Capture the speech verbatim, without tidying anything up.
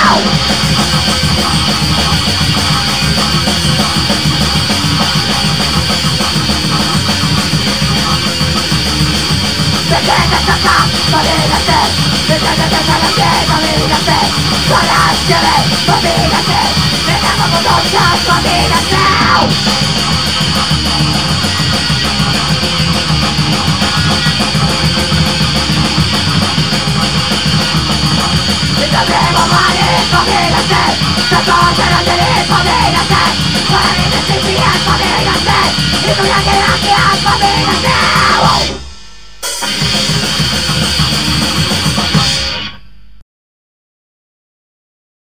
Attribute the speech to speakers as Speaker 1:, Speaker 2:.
Speaker 1: Wspominać się! I tu jakie rakie, a wspominać się!